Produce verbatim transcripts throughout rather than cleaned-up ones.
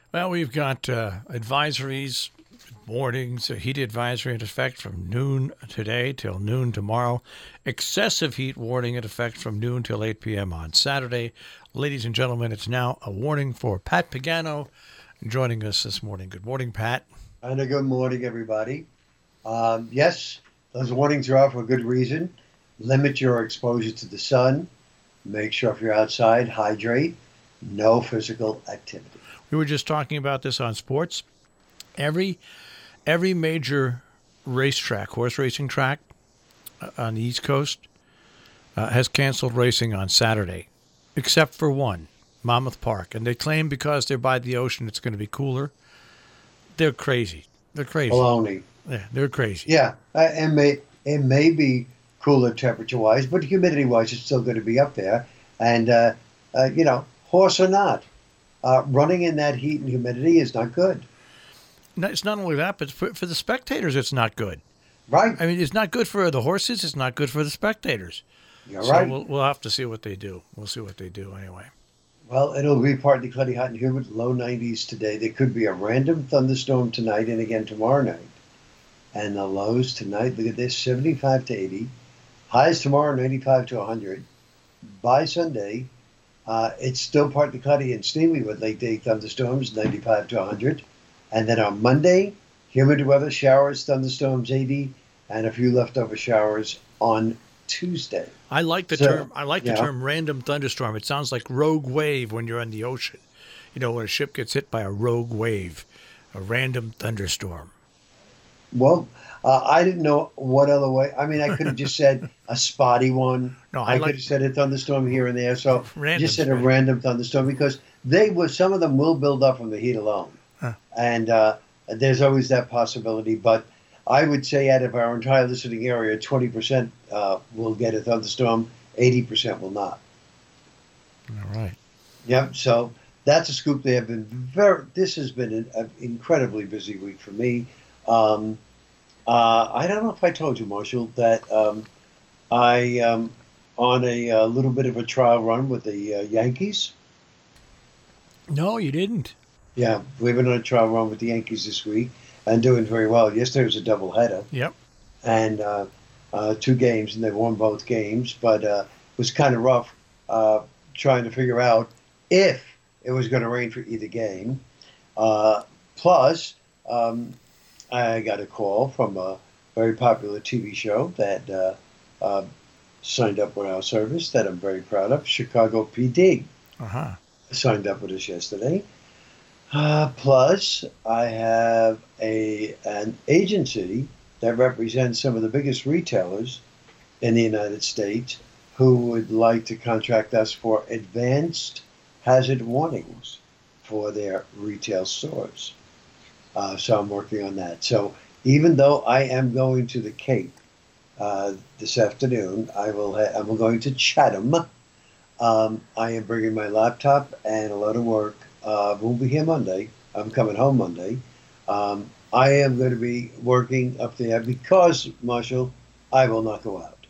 Well, we've got uh, advisories, warnings, a heat advisory in effect from noon today till noon tomorrow. Excessive heat warning in effect from noon till eight p.m. on Saturday. Ladies and gentlemen, it's now a warning for Pat Pagano joining us this morning. Good morning, Pat. And a good morning, everybody. Um, yes, those warnings are out for a good reason. Limit your exposure to the sun. Make sure if you're outside, hydrate. No physical activity. We were just talking about this on sports. Every every major racetrack, horse racing track uh, on the East Coast uh, has canceled racing on Saturday, except for one, Monmouth Park. And they claim because they're by the ocean, it's going to be cooler. They're crazy. They're crazy. Baloney. Yeah, they're crazy. Yeah, uh, and may, it may be cooler temperature-wise, but humidity-wise, it's still going to be up there. And, uh, uh, you know, horse or not, uh, running in that heat and humidity is not good. No, it's not only that, but for, for the spectators, it's not good. Right. I mean, it's not good for the horses. It's not good for the spectators. You're so right. We'll, we'll have to see what they do. We'll see what they do anyway. Well, it'll be partly cloudy, hot and humid, low nineties today. There could be a random thunderstorm tonight and again tomorrow night. And the lows tonight, look at this, seventy-five to eighty. Highs tomorrow, ninety-five to one hundred. By Sunday, uh, it's still partly cloudy and steamy with late day thunderstorms, ninety-five to one hundred. And then on Monday, humid weather, showers, thunderstorms, eighty, and a few leftover showers on Tuesday. I like the So, term. I like the yeah. term random thunderstorm. It sounds like rogue wave when you're in the ocean. You know, when a ship gets hit by a rogue wave, a random thunderstorm. Well, uh, I didn't know what other way. I mean, I could have just said a spotty one. No, I I, like- could have said a thunderstorm here and there. So Random, just said a right. random thunderstorm because they will. Some of them will build up from the heat alone, Huh. and uh, there's always that possibility. But I would say out of our entire listening area, twenty percent uh, will get a thunderstorm, eighty percent will not. All right. Yep. So that's a scoop. They have been very. This has been an, an incredibly busy week for me. Um, uh, I don't know if I told you, Marshall, that um, I um, on a, uh little bit of a trial run with the uh, Yankees. No, you didn't. Yeah, we've been on a trial run with the Yankees this week and doing very well. Yesterday was a doubleheader Yep. and uh, uh, two games, and they won both games. But uh, it was kind of rough uh, trying to figure out if it was going to rain for either game. Uh, plus, um, I got a call from a very popular T V show that uh, uh, signed up with our service that I'm very proud of, Chicago P D. Uh huh. Signed up with us yesterday. Uh, plus, I have a an agency that represents some of the biggest retailers in the United States who would like to contract us for advanced hazard warnings for their retail stores. Uh, so I'm working on that. So even though I am going to the Cape uh, this afternoon, I will. Ha- I'm going to Chatham. Um, I am bringing my laptop and a lot of work. Uh, we'll be here Monday. I'm coming home Monday. Um, I am going to be working up there because, Marshall, I will not go out.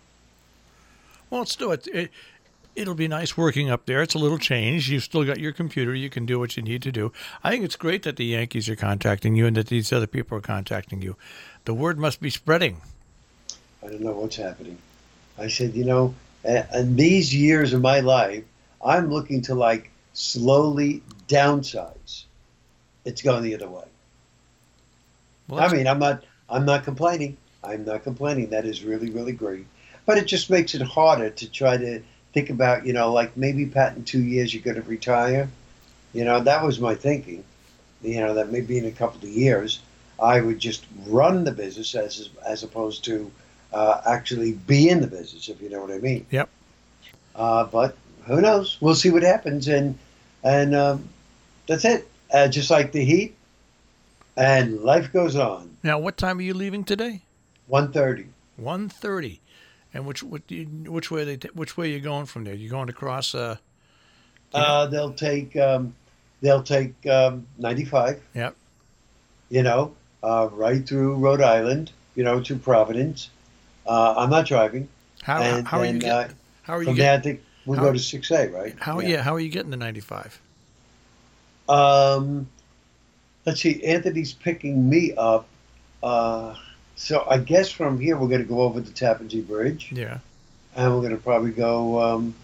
Well, let's do it. it. It'll be nice working up there. It's a little change. You've still got your computer. You can do what you need to do. I think it's great that the Yankees are contacting you and that these other people are contacting you. The word must be spreading. I don't know what's happening. I said, you know, a- in these years of my life, I'm looking to like slowly downsize. It's going the other way. Well, I that's- mean, I'm not. I'm not complaining. I'm not complaining. That is really, really great. But it just makes it harder to try to think about, you know, like maybe Pat, in two years you're going to retire. You know, that was my thinking. You know, that maybe in a couple of years I would just run the business as as opposed to uh, actually be in the business, if you know what I mean. Yep. Uh, but who knows? We'll see what happens, and and um, that's it. Uh, just like the heat, and life goes on. Now, what time are you leaving today? one thirty. one thirty. And which what do you, which way they t- which way are you going from there? You going across? Uh, Uh, they'll take um, they'll take um, ninety-five. Yep. You know, uh, right through Rhode Island. You know, to Providence. Uh, I'm not driving. how and how are you then, getting? uh, How are you From there, getting? I think we'll how- go to six A, right? How yeah. How are you getting to ninety-five? Um, let's see. Anthony's picking me up. Uh, so I guess from here we're going to go over the Tappan Zee Bridge, Yeah. and we're going to probably go. Um,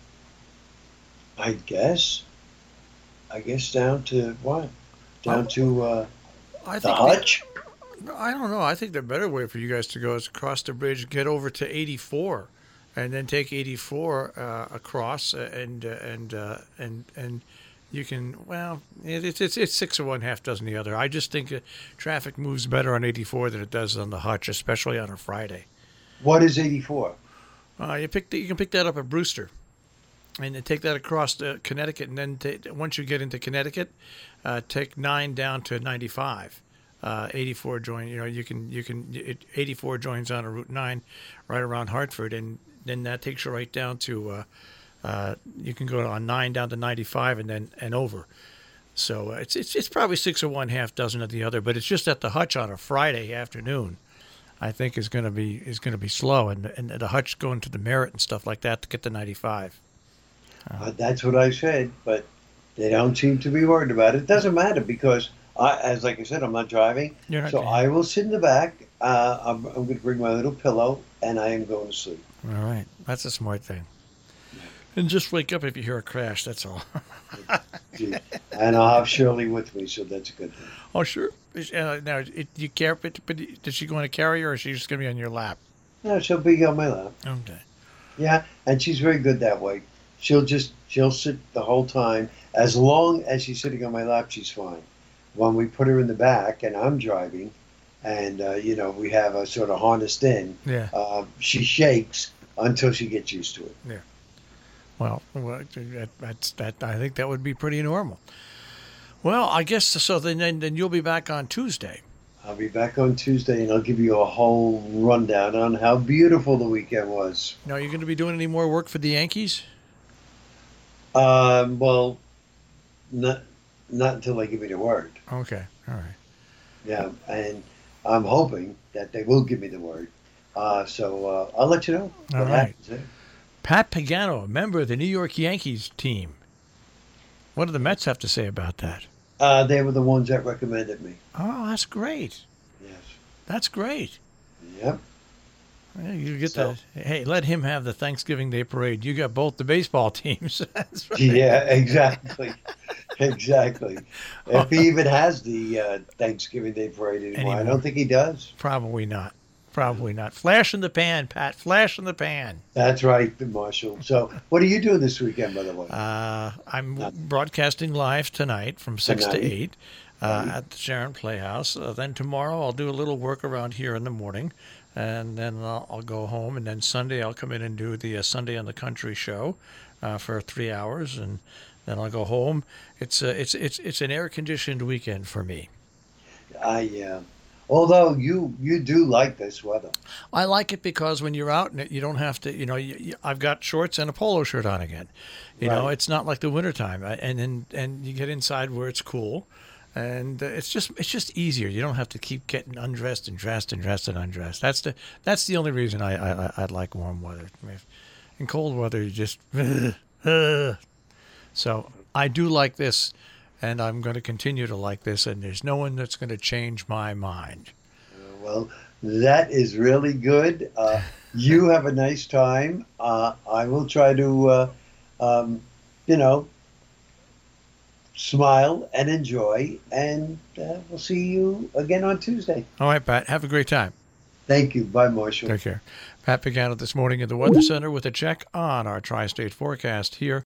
I guess. I guess down to what? Down Oh, to uh, I the think Hutch. the, I don't know. I think the better way for you guys to go is across the bridge, get over to eighty-four, and then take eighty-four uh, across, uh, and uh, and uh, and and you can. Well, it, it's it's it's six of one, half dozen the other. I just think uh, traffic moves better on eighty-four than it does on the Hutch, especially on a Friday. What is eighty-four? Uh, you pick the, you can pick that up at Brewster, and then take that across to Connecticut, and then ta once you get into Connecticut, uh, take nine down to ninety-five. Uh, eighty-four join. You know, you can you can it, eighty-four joins on a Route nine, right around Hartford, and then that takes you right down to. Uh, uh, you can go on nine down to ninety-five, and then and over. So uh, it's it's it's probably six of one, half dozen of the other. But it's just that the Hutch on a Friday afternoon, I think is going to be is going to be slow, and and the Hutch going to the Merritt and stuff like that to get to ninety-five. Uh, that's what I said, but they don't seem to be worried about it. It doesn't matter because, I, as like I said, I'm not driving, You're not. so I will sit in the back. Uh, I'm, I'm going to bring my little pillow, and I am going to sleep. All right, that's a smart thing. And just wake up if you hear a crash. That's all. And I'll have Shirley with me, so that's a good thing. Oh, sure. Uh, now, it, you care, but, but is she going to carry her, or is she just going to be on your lap? No, she'll be on my lap. Okay. Yeah, and she's very good that way. She'll just she'll sit the whole time. As long as she's sitting on my lap, she's fine. When we put her in the back and I'm driving, and uh, you know we have her sort of harnessed in, Yeah. uh, she shakes until she gets used to it. Well, well that, that's that. I think that would be pretty normal. Well, I guess so. Then, then, then you'll be back on Tuesday. I'll be back on Tuesday, and I'll give you a whole rundown on how beautiful the weekend was. Now, are you going to be doing any more work for the Yankees? Um, well, not not until they give me the word. Okay. All right. Yeah, and I'm hoping that they will give me the word. Uh, so uh, I'll let you know All what right. happens there. Pat Pagano, a member of the New York Yankees team. What do the Mets have to say about that? Uh, they were the ones that recommended me. Oh, that's great. Yes. That's great. Yep. Well, you get So- the hey, let him have the Thanksgiving Day parade. You got both the baseball teams. That's right. Yeah, exactly. Exactly. If he even has the uh, Thanksgiving Day parade anymore, I Anymore. don't think he does. Probably not. Probably not. Flash in the pan, Pat. Flash in the pan. That's right, Marshall. So, what are you doing this weekend, by the way? Uh, I'm Nothing. broadcasting live tonight from six to Tonight. eight uh, Right. at the Sharon Playhouse. Uh, then tomorrow I'll do a little work around here in the morning, and then I'll, I'll go home. And then Sunday I'll come in and do the uh, Sunday on the Country show uh, for three hours, and then I'll go home. It's uh, it's it's it's an air conditioned weekend for me. I, uh, although you you do like this weather. I like it because when you're out in it, you don't have to, you know, you, you, I've got shorts and a polo shirt on again. You know, Right. it's not like the wintertime. I- And then and you get inside where it's cool. And uh, it's just it's just easier. You don't have to keep getting undressed and dressed and dressed and undressed. That's the that's the only reason I I, I like warm weather. I mean, in cold weather, you just so I do like this, and I'm going to continue to like this. And there's no one that's going to change my mind. Well, that is really good. Uh, you have a nice time. Uh, I will try to, uh, um, you know, smile and enjoy. And uh, we'll see you again on Tuesday. All right, Pat. Have a great time. Thank you. Bye, Marshall. Take care. Pat Pagano this morning at the Weather Center with a check on our tri-state forecast here